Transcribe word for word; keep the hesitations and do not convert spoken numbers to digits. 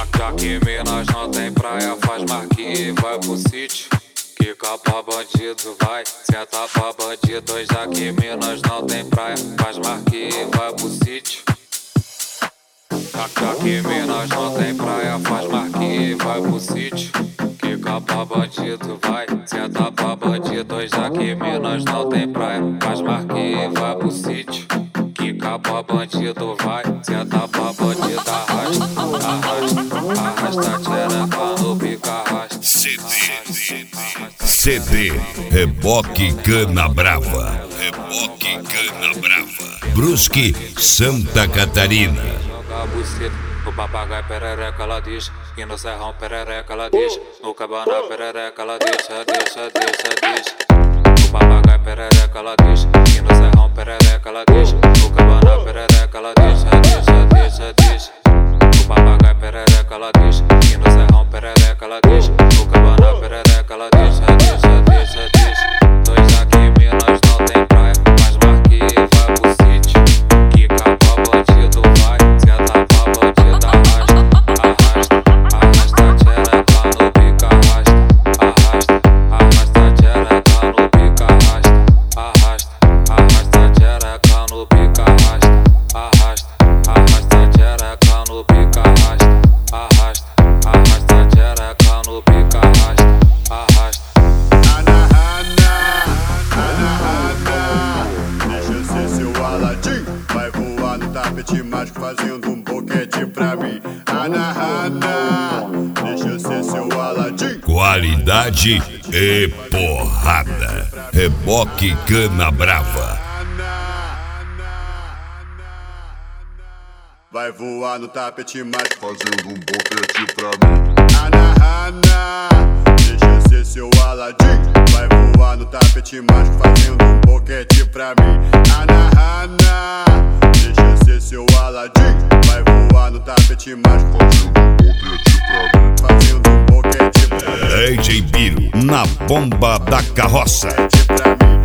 Já que Minas não tem praia, faz marquinha e vai pro sítio. Quica pra bandido, vai, senta pra bandido. Já que Minas não tem praia, faz marquinha e vai pro sítio. Já que Minas não tem praia, faz marquinha e vai pro sítio. Quica pra bandido, vai, senta pra bandido. Já que Minas não tem praia, faz marquinha e vai pro sítio. Quica pra bandido, vai, senta pra bandido. Arrasta, arrasta, arrasta, tchereca no pica, arrasta. C D, C D, Reboque Cana Brava, Reboque Cana Brava, Brusque, Santa Catarina. Joga a buceta, no papagaio perereca ela deixa, e no serrão perereca ela deixa, no cabana perereca ela deixa, deixa, deixa, deixa. No papagaio perereca ela deixa, e no serrão perereca ela deixa, no cabana perereca ela deixa, deixa, deixa, deixa. No papagaio perereca ela deixa, e no serrão perereca ela deixa, no cabana perereca ela deixa, deixa, deixa, deixa. Dois aqui em Minas não tem praia, mas marquinha e vai pro sítio. Quica pra bandido, vai, senta pra bandido, arrasta, arrasta, arrasta, tchereca no pica, arrasta, arrasta, arrasta, tchereca no pica, arrasta, arrasta, arrasta, tchereca no pica, arrasta, arrasta, arrasta, tchereca no pica, arrasta, arrasta, arrasta, tchereca no pica, arrasta, arrasta. Ana, Ana, Ana, Ana, deixa eu ser seu Aladim. Vai voar no tapete mágico fazendo um boquete pra mim. Ana, Ana, deixa eu ser seu Aladim. Qualidade e porrada. Reboque Cana Brava. Vai voar no tapete mágico fazendo um boquete pra mim. Ana, Ana, deixa eu ser seu Aladim. Vai voar no tapete mágico fazendo um boquete pra mim. Ana, Ana, deixa eu ser seu Aladim. Vai voar no tapete mágico fazendo um boquete pra mim. Fazendo um boquete pra mim. D J Biro na bomba da carroça. Boquete pra mim.